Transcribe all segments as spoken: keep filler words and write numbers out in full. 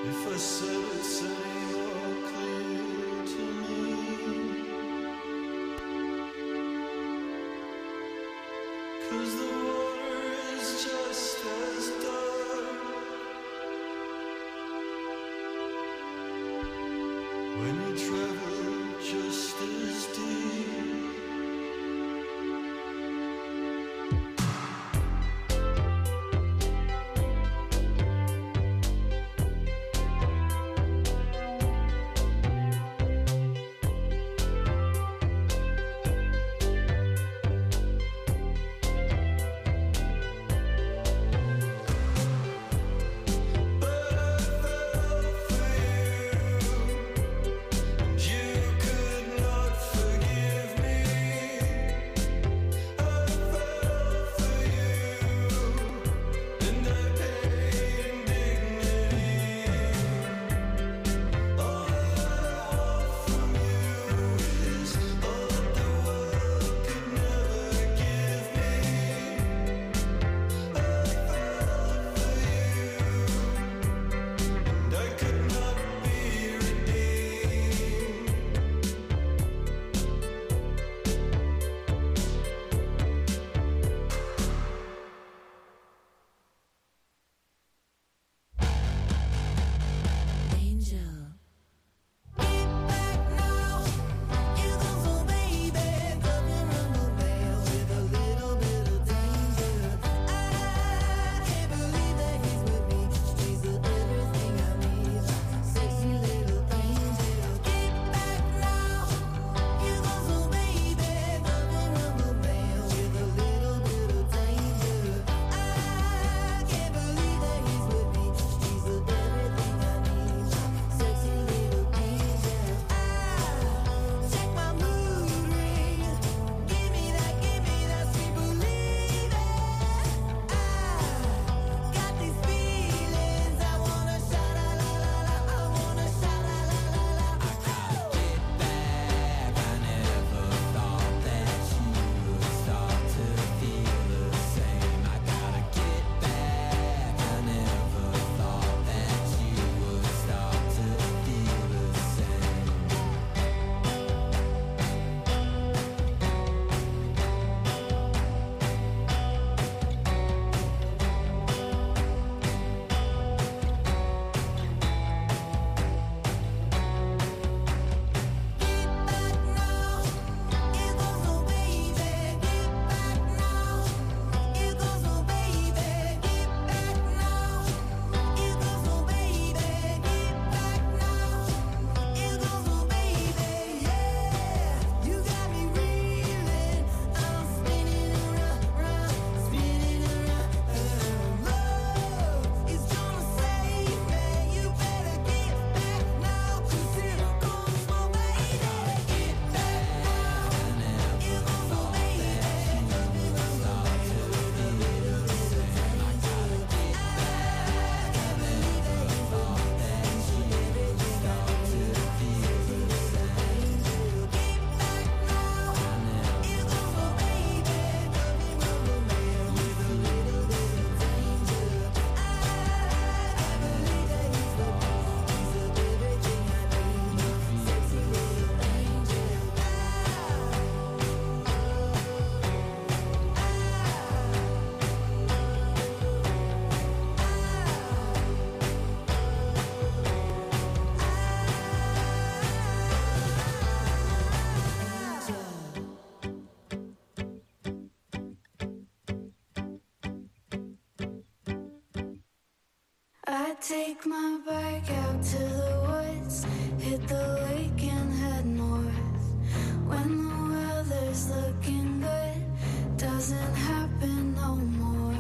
Take my bike out to the woods, hit the lake and head north. When the weather's looking good, doesn't happen no more.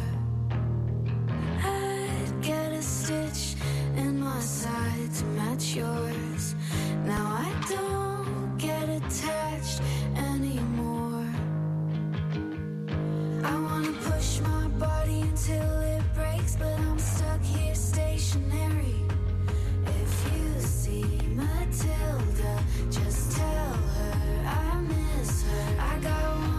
I'd get a stitch in my side to match yours. Now I don't get attached anymore. I wanna push my body until it breaks, but I'm stuck here stationary. If you see Matilda, just tell her I miss her. I got one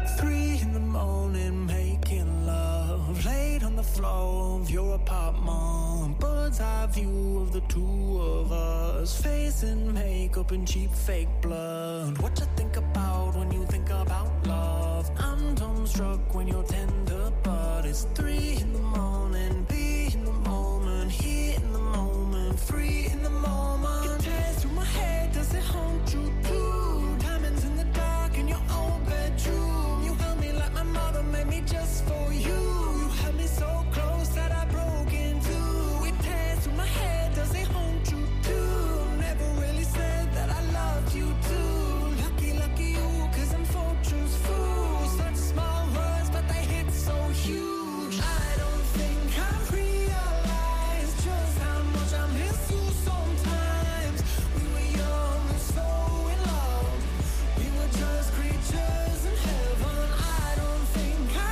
Three in the morning, making love, laid on the floor of your apartment. Bird's eye view of the two of us, facing makeup and cheap fake blood. What you think about when you think about love? I'm dumbstruck when you're tender, but it's three in the morning, be in the moment, here in the moment, free in the moment. It tears through my head, does it haunt you too? Diamonds in the dark in your old bedroom. You held me like my mother made me just for you. You held me so close that I broke in two. It tears through my head, does it haunt you too? Never really said that I loved you too. Lucky, lucky you, cause I'm fortune's fool. Such small words, but they hit so huge. I don't think I realized just how much I miss you sometimes. We were young and so in love. We were just creatures in heaven. I don't think I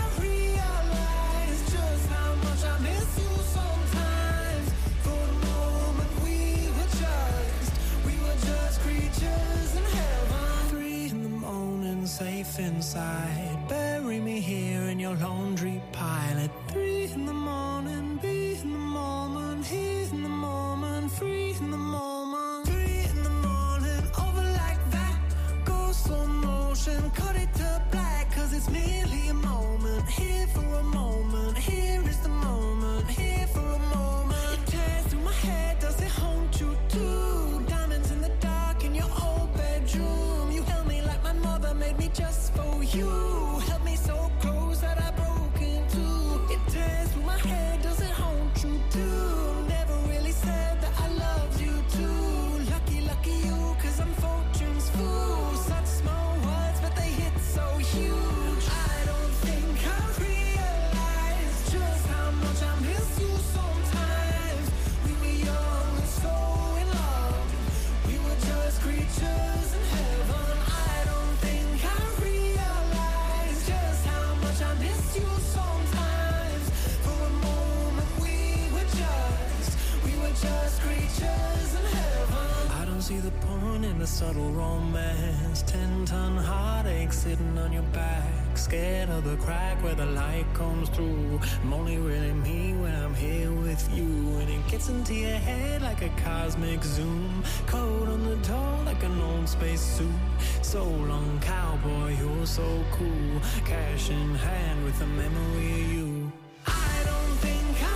realized just how much I miss you sometimes. For a moment we were just, we were just creatures in heaven. Three in the morning, safe inside. Bury me here in your laundry pile. At three in the morning, be in the moment, here in the moment, free in the moment. Three in the morning, over like that. Go slow motion, cut it to black, cause it's merely a moment. Here for a moment, here is the moment, here for a moment. It tears through my head, does it haunt you too? Diamonds in the dark in your old bedroom. You held me like my mother made me just for you. Held me so close that I broke in two. It tears through my head, does it haunt you too? Never really said that I loved you too. Lucky, lucky you, cause I'm fortune's fool. Such small words, but they hit so huge. I don't think I realized just how much I miss you sometimes. We were young and so in love. We were just creatures in heaven. I don't think I realized just how much I miss you sometimes. For a moment we were just, we were just creatures in heaven. I don't see the point in the subtle romance. Ten ton heartache sitting on your back, scared of the crack where the light comes through. I'm only really me when I'm here with you, and it gets into your head like a cosmic zoom. Code on the door like an old space suit. So long, cowboy, you're so cool. Cash in hand with a memory of you. I don't think I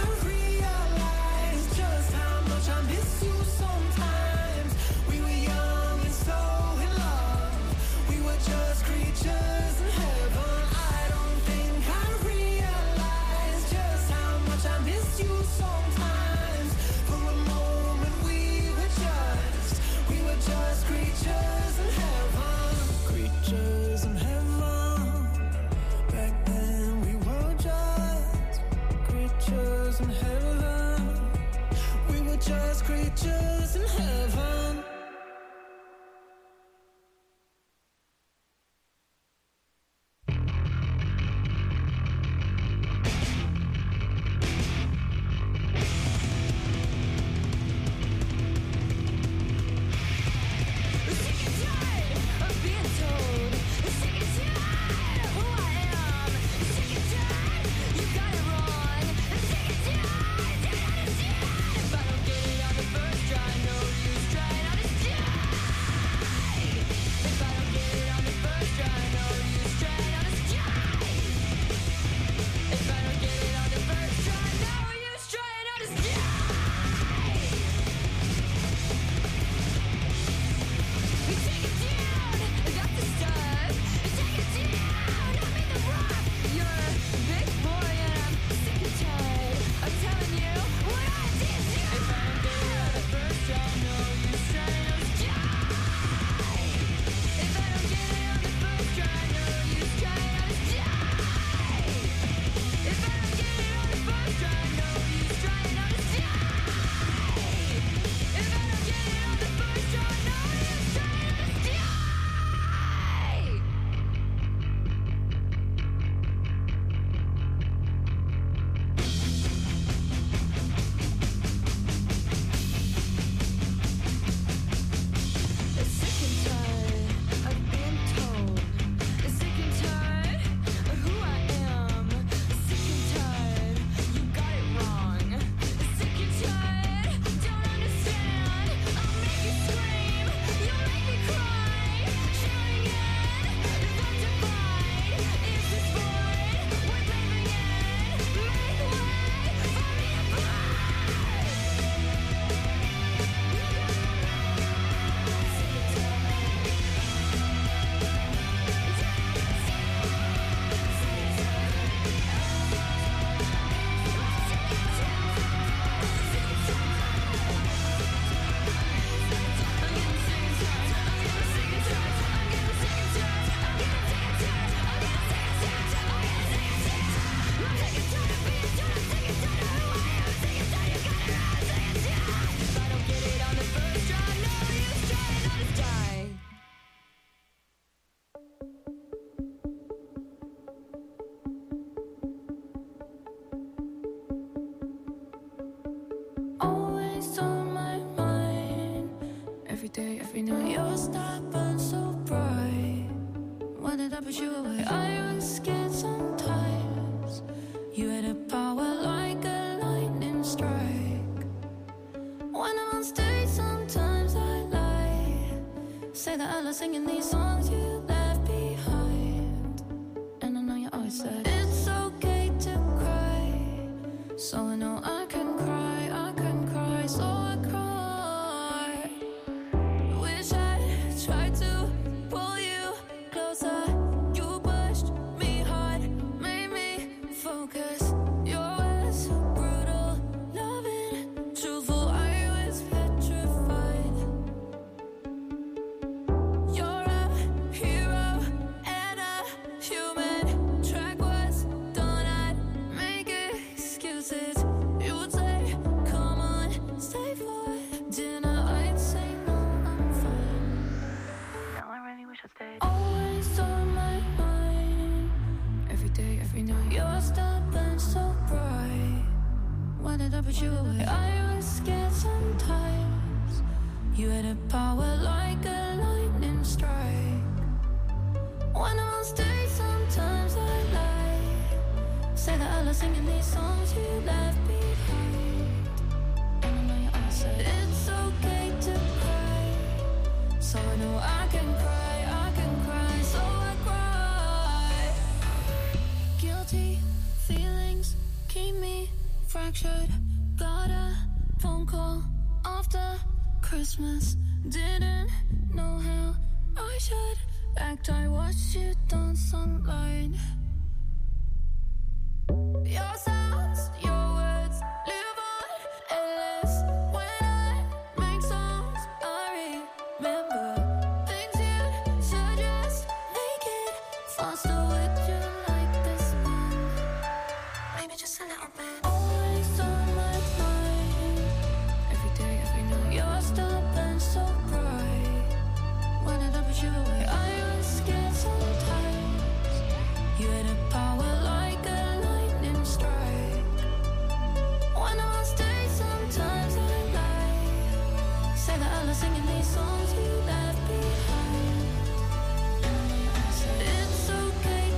realized just how much I miss you sometimes. We were young and so in love. We were just creatures in heaven. I don't think I realized just how much I miss you sometimes. For a moment we were just, we were just creatures in heaven. Creatures in heaven. Back then we were just every night. Your star burns so bright. Why did I push you away? I was scared sometimes. You had a power like a lightning strike. When I'm on stage, sometimes I lie. Say that I love singing these songs you left behind. And I know you always said it's okay to cry. So I know I can cry, I can cry, so I cry. Wish I tried to pull you closer. You pushed me hard, made me focus. Your words so brutal, loving, truthful. I was petrified. You're a hero and a human. Track was done, I'd make excuses. You would say, come on, stay for dinner. I'd say, no, I'm fine. Now I really wish I stayed. Always on my mind. Every day, every night. Your star burns so bright. Why did I push you away? I was scared sometimes. You had a power like a lightning strike. When I'm on stage, sometimes I lie. Say that I love singing these songs you left behind. And I know you all said it's okay to cry. So I know I can cry, I can cry, so I cry. Guilty feelings keep me fractured. Got a phone call after Christmas. Didn't know how I should act. I watched you dance online. Your sounds, your words live on endless. When I make songs, I remember things you suggest. Make it faster. Would you like this one? Maybe just a little bit. Always on my mind. Every day, every night. Your star burns so bright. Why did I push you away? I was scared sometimes. You had a power like a lightning strike. When I'm on stage, sometimes I lie. Say that I love singing these songs you left behind. And I know you all said it's okay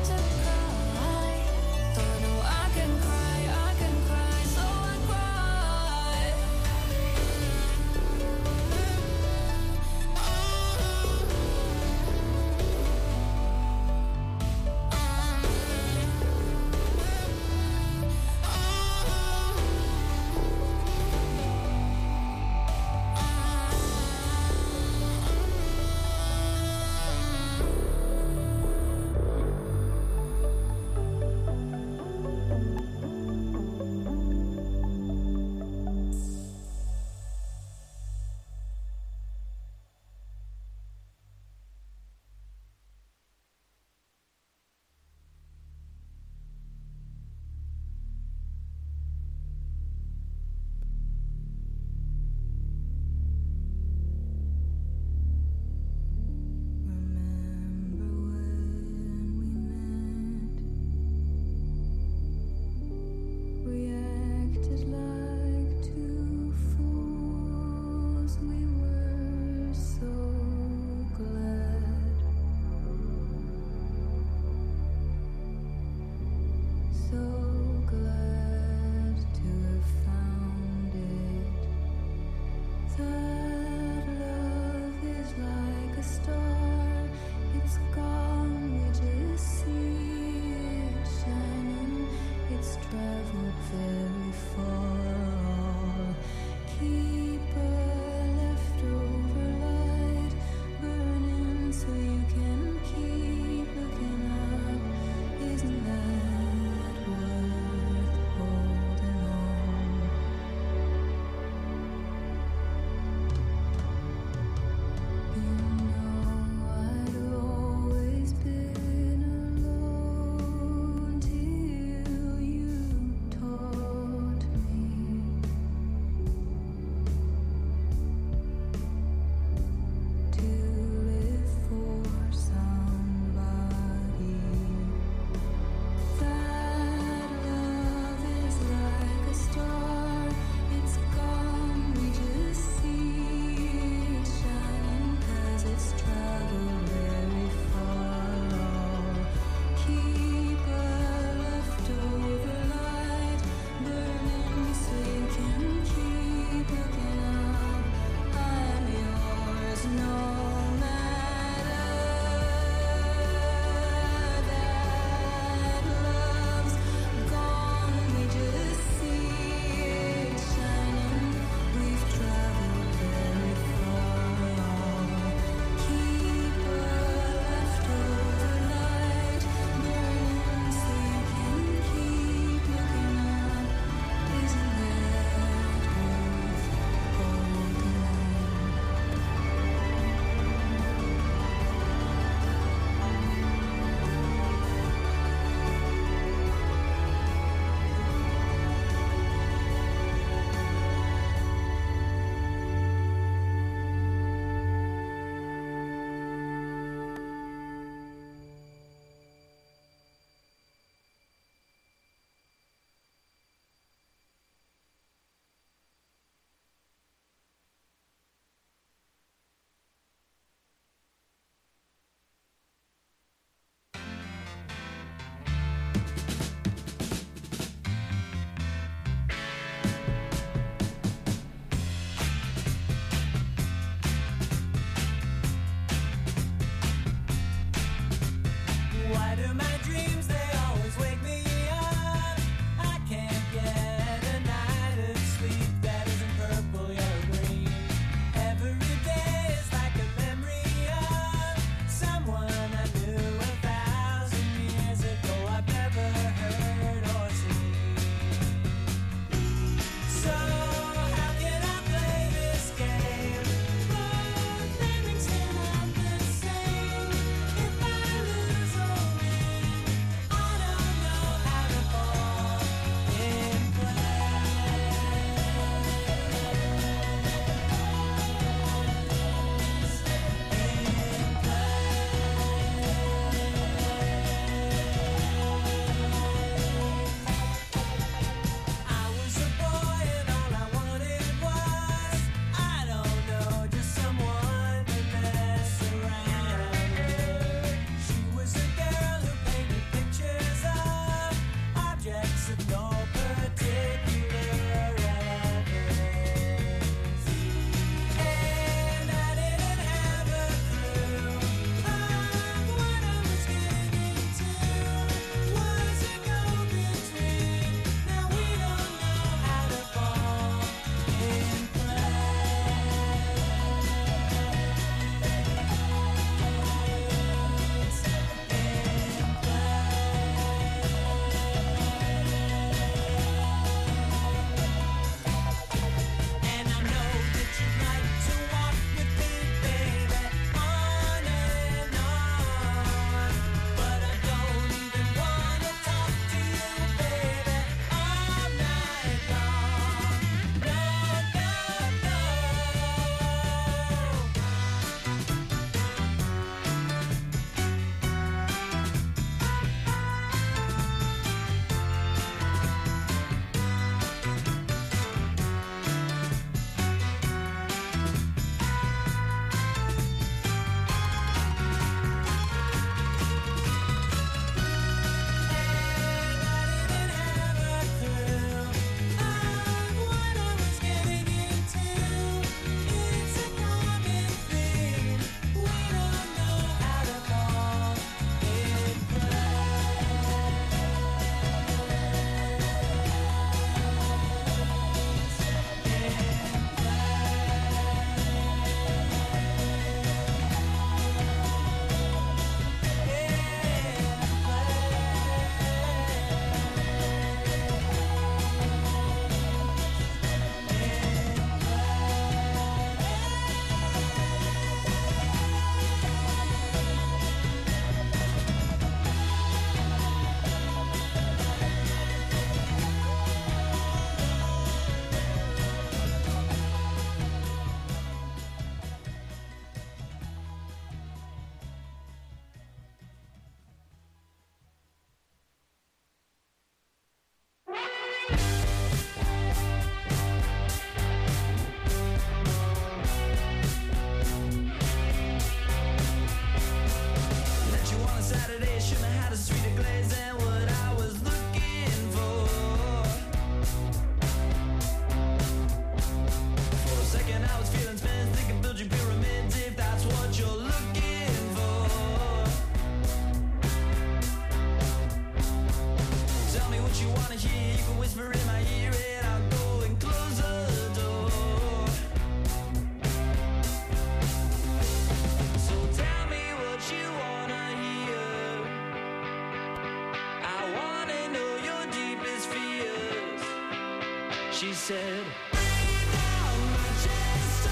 She said, rain down my chest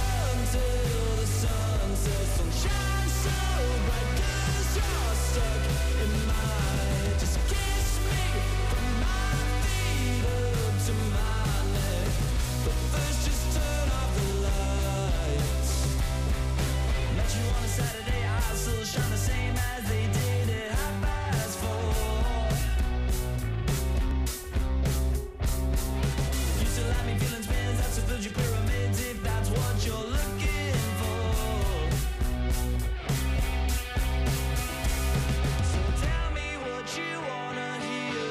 until the sun sets. Don't shine so bright 'cause you're stuck in my head. Just kiss me from my feet up to my neck, but first just turn off the lights. Met you on a Saturday, eyes still shine the same as they did at half past four. Used to let me feeling spins, that's what filled your pyramids, if that's what you're looking for. So tell me what you wanna hear,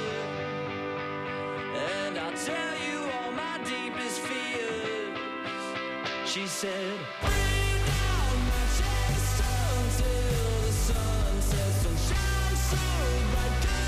and I'll tell you all my deepest fears. She said, rain down my chest until the sun sets. Don't shine so bright 'cause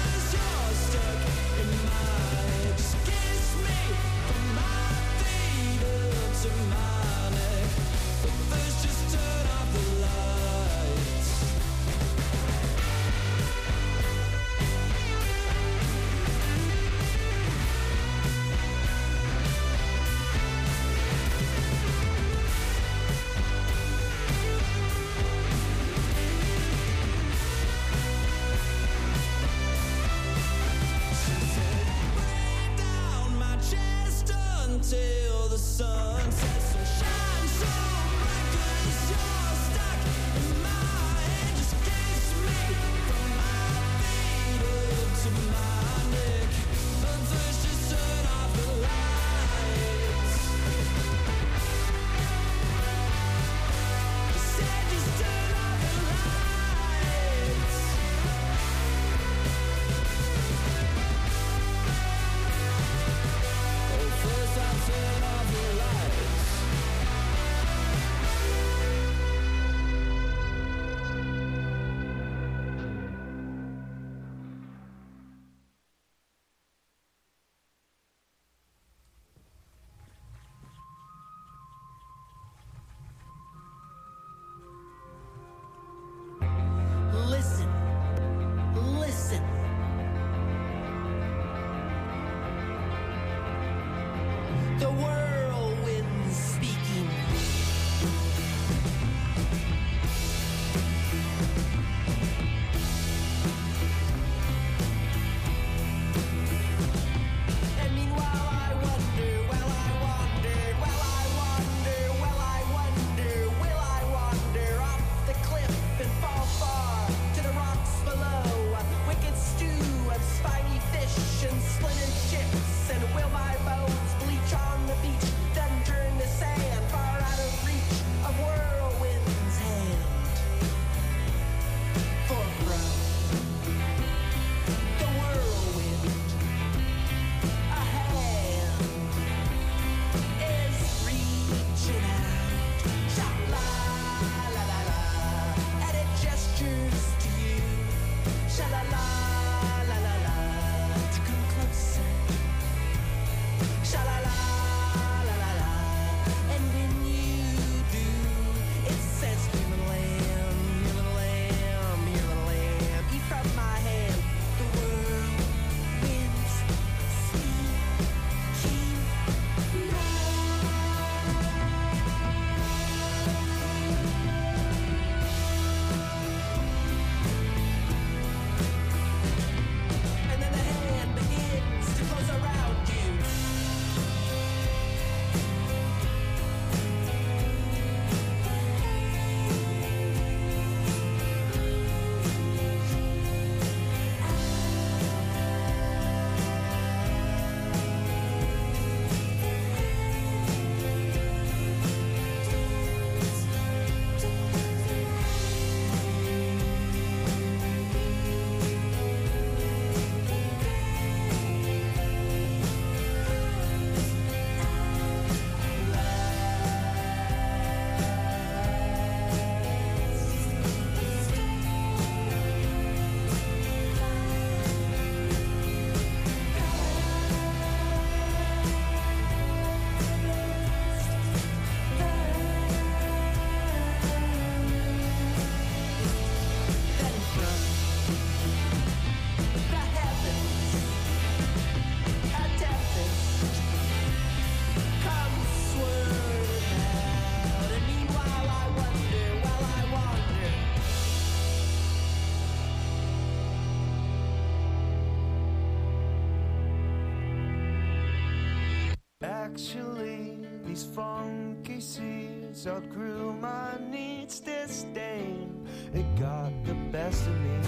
Actually, these funky seeds outgrew my needs. Disdain, it got the best of me.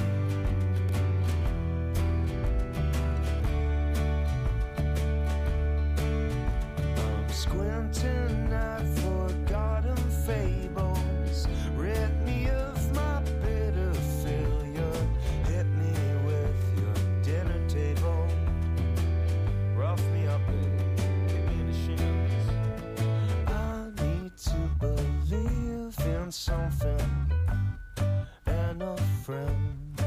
I'm squinting at forgotten fables. Rid me of my bitter failure. Hit me with your dinner table. Rough me up, baby. Give me the shins. I need to believe in something and a friend.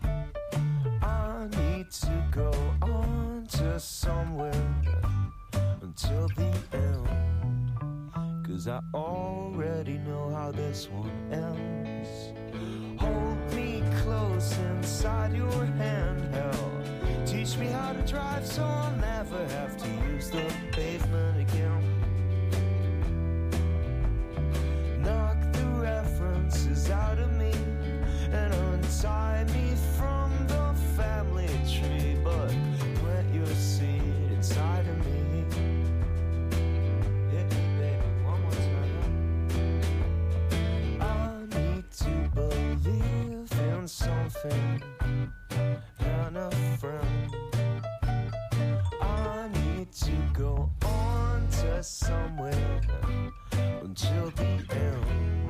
I need to go on to somewhere until the end. Cause I already know how this one ends. Hold me close inside your handheld. Teach me how to drive so I'll never have to use the pavement again. Knock the references out of me and untie me from the family tree. But plant your seed inside of me. Hit me, baby, one more time. I need to believe in something and a friend. I need to go on to somewhere until the end.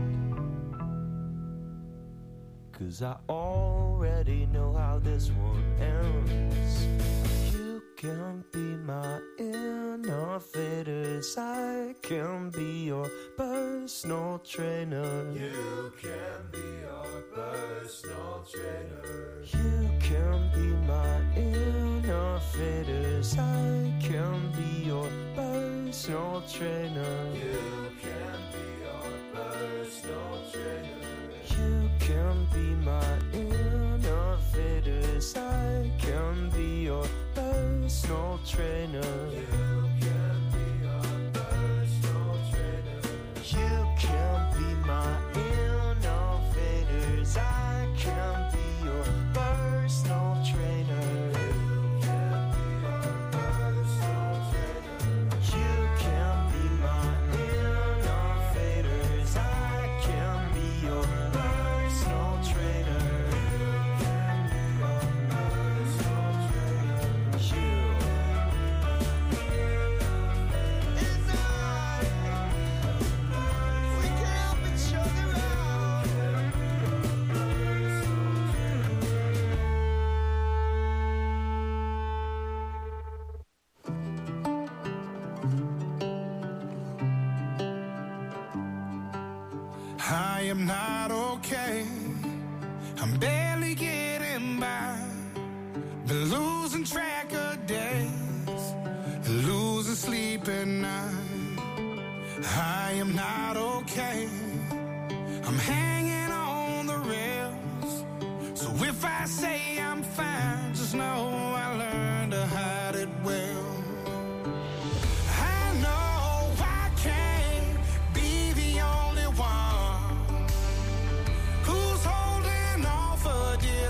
Cause I already know how this one ends. You can be my innovators. I can be your personal trainer. You can be your personal trainer. You can be my innovators. I can be your personal trainer. You can be your personal trainer. You can be my innovators. I can be your personal trainer. You can be your personal trainer. You can be my innovators. I can be your personal trainer. You can be your personal trainer. You can be my innovators. I can be your personal trainer. I am not okay. I'm barely getting by. Been losing track of days, losing sleep at night. I am not okay. I'm hanging on the rails. So if I say I'm fine, just know I learned to hide it well. I know I can't be the only one who's holding on for dear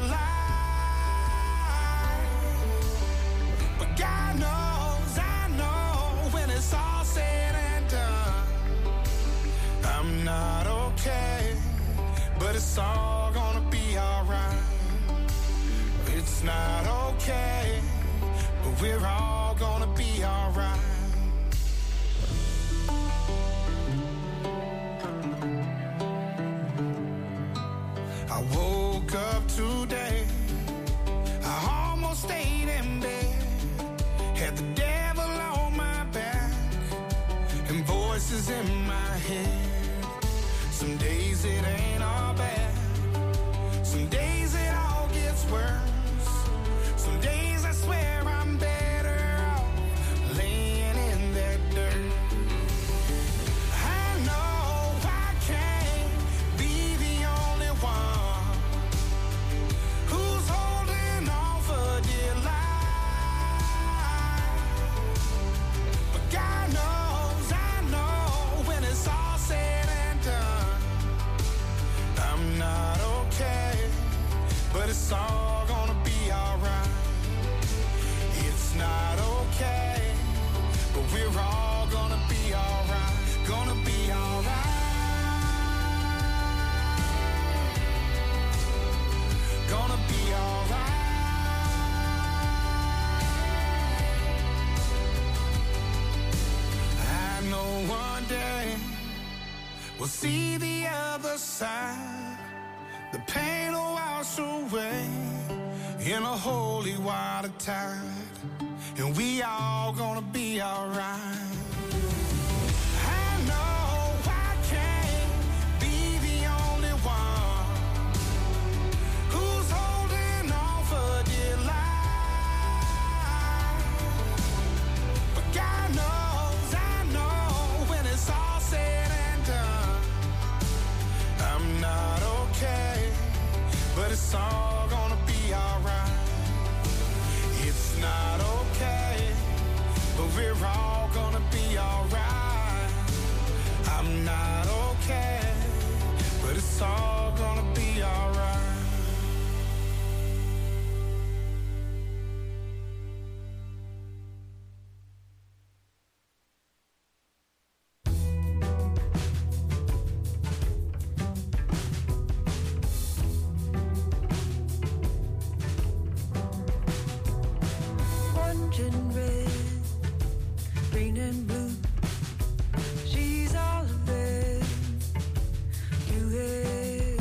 life. But God knows, I know when it's all said and done, I'm not okay, but it's all gonna be alright. It's not okay, but we're all gonna be alright. I woke up today, I almost stayed in bed, had the devil on my back and voices in my head. Some days it ain't all bad, some days it all gets worse. Some days I swear I'm better off laying in that dirt. I know I can't be the only one who's holding on for dear life. But God knows, I know when it's all said we'll see the other side. The pain will wash away in a holy water tide, and we all gonna be alright. It's all gonna be alright. It's not okay, but we're all gonna be alright. I'm not okay, but it's all gonna be alright. She's all of it. You hate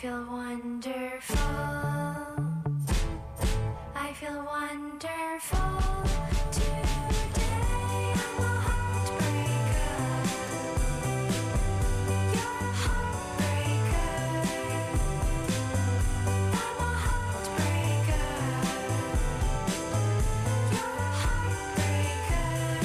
feel wonderful. I feel wonderful today. I'm a heartbreaker. You're a heartbreaker. I'm a heartbreaker. You're a heartbreaker.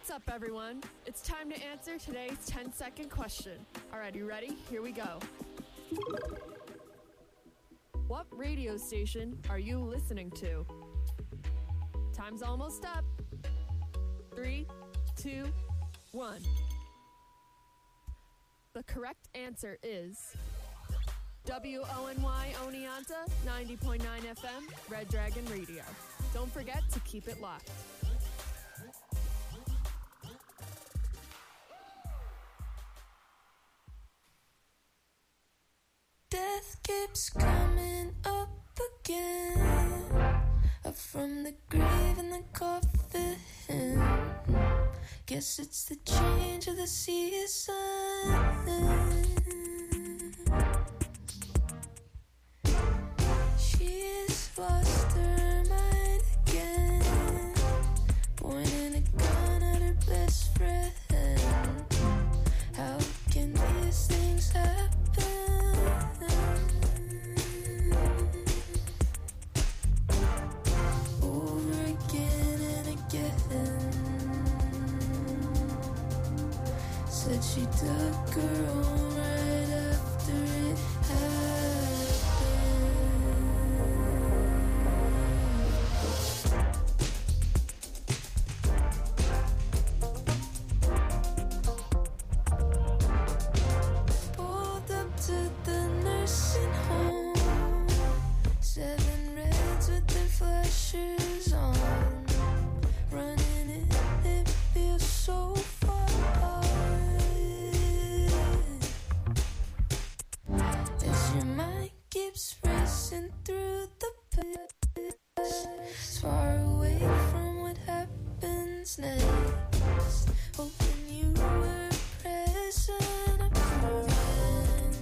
What's up, everyone? It's time to answer today's ten-second question. All right, you ready? Here we go. What radio station are you listening to? Time's almost up. Three, two, one. The correct answer is W O N Y Oneonta, ninety point nine F M, Red Dragon Radio. Don't forget to keep it locked. Death keeps coming up again, up from the grave in the coffin. Guess it's the change of the season. She's lost her mind again, pointing a gun at her best friend. How can these things happen? Over again and again. Said she took her home right after it happened. Pulled up to the nursing home, seven reds with their flashers on, running it, it feels so far. As your mind keeps racing through the past, as far away from what happens next, hoping you were present again.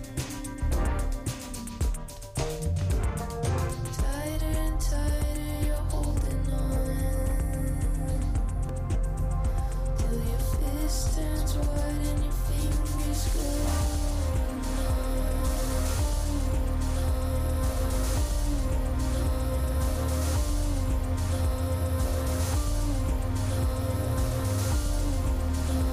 Tighter and tighter you're holding on, till your fist turns white and your fingers go numb.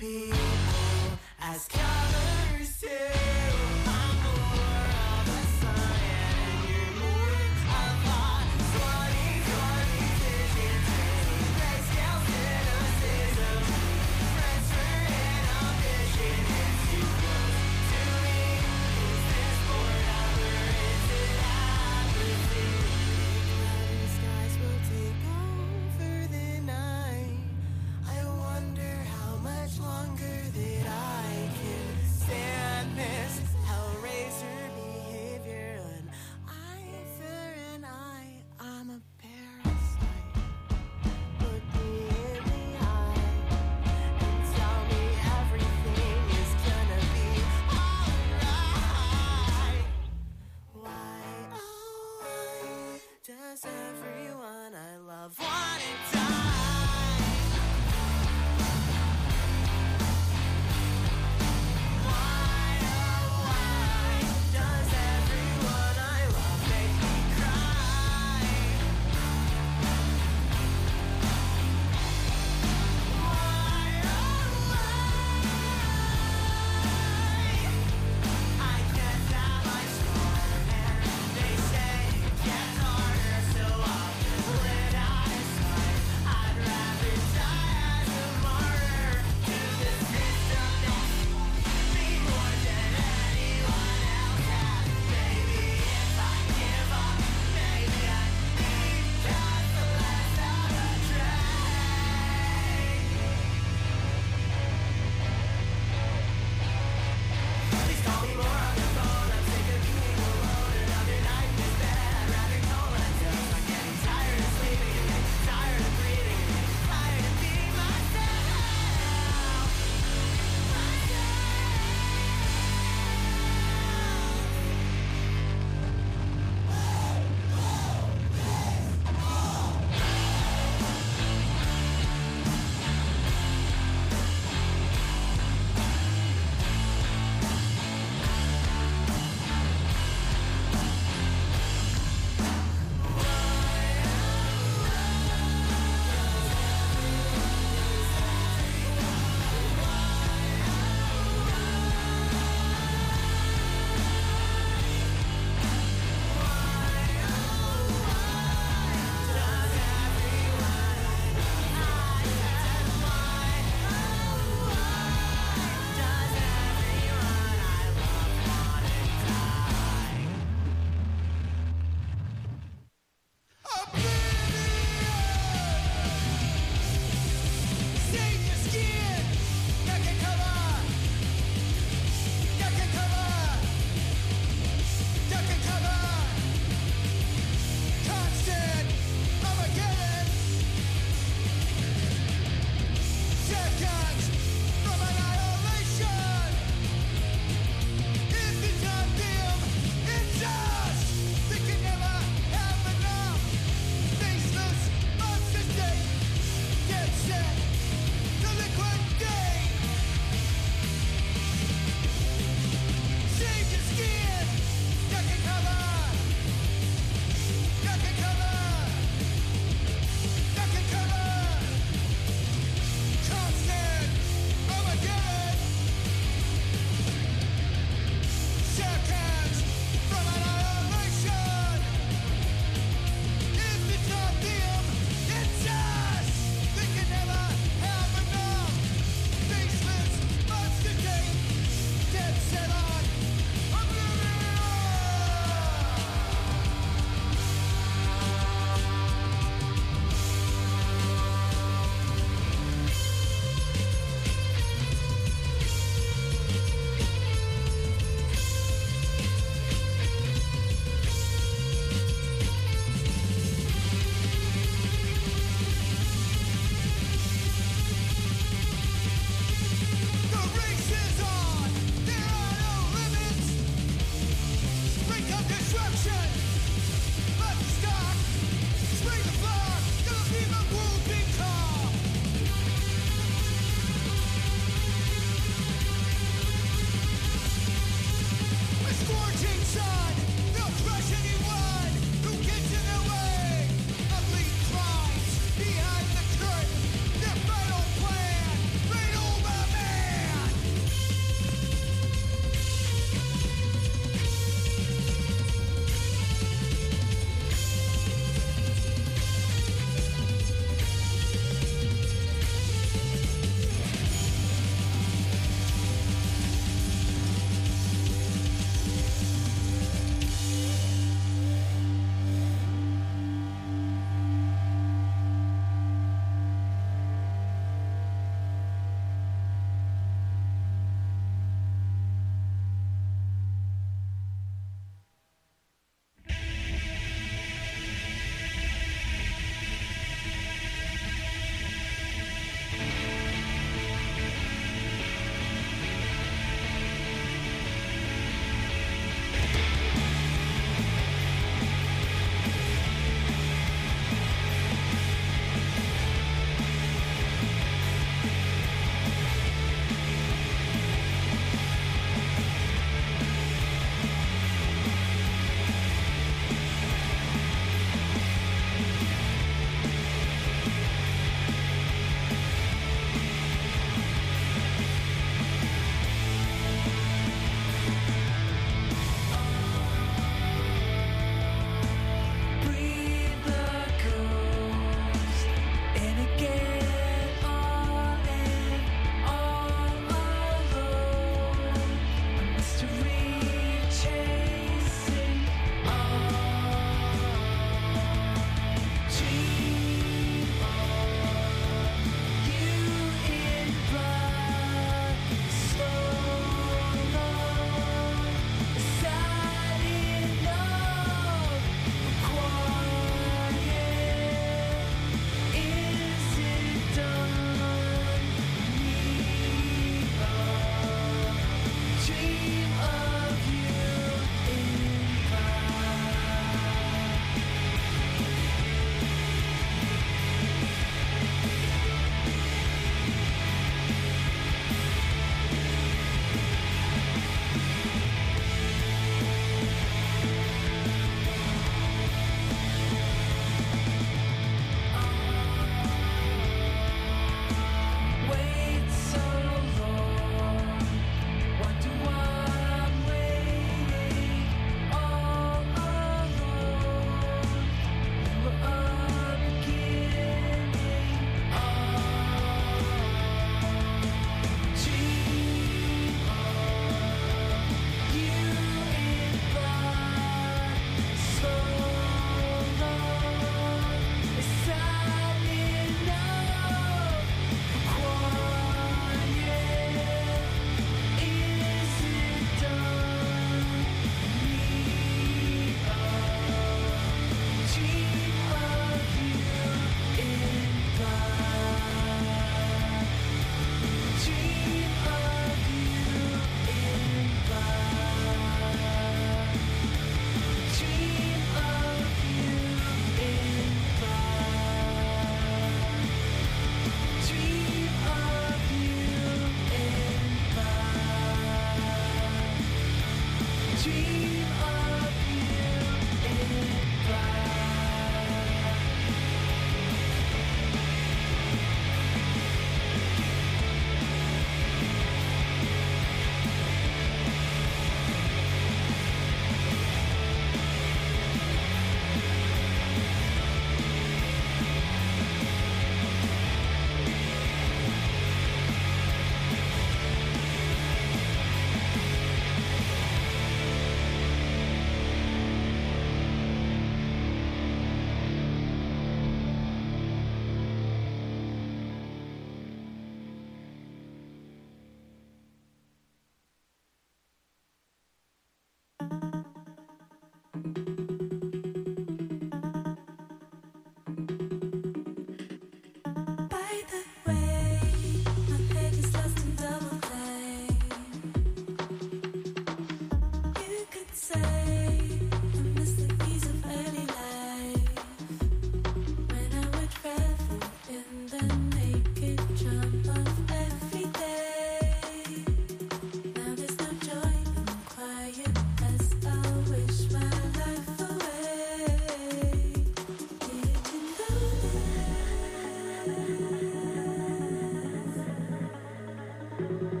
Thank you.